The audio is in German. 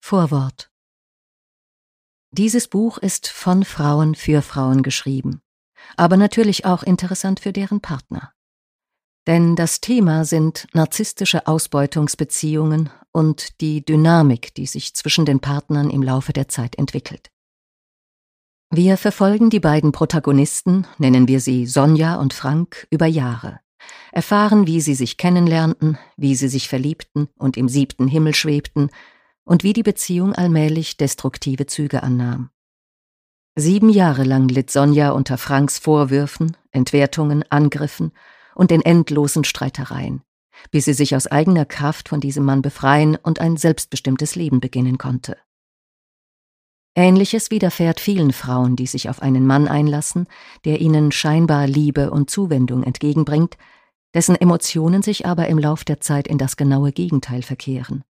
Vorwort. Dieses Buch ist von Frauen für Frauen geschrieben, aber natürlich auch interessant für deren Partner. Denn das Thema sind narzisstische Ausbeutungsbeziehungen und die Dynamik, die sich zwischen den Partnern im Laufe der Zeit entwickelt. Wir verfolgen die beiden Protagonisten, nennen wir sie Sonja und Frank, über Jahre, erfahren, wie sie sich kennenlernten, wie sie sich verliebten und im 7. Himmel schwebten und wie die Beziehung allmählich destruktive Züge annahm. 7 Jahre lang litt Sonja unter Franks Vorwürfen, Entwertungen, Angriffen und den endlosen Streitereien, bis sie sich aus eigener Kraft von diesem Mann befreien und ein selbstbestimmtes Leben beginnen konnte. Ähnliches widerfährt vielen Frauen, die sich auf einen Mann einlassen, der ihnen scheinbar Liebe und Zuwendung entgegenbringt, dessen Emotionen sich aber im Lauf der Zeit in das genaue Gegenteil verkehren.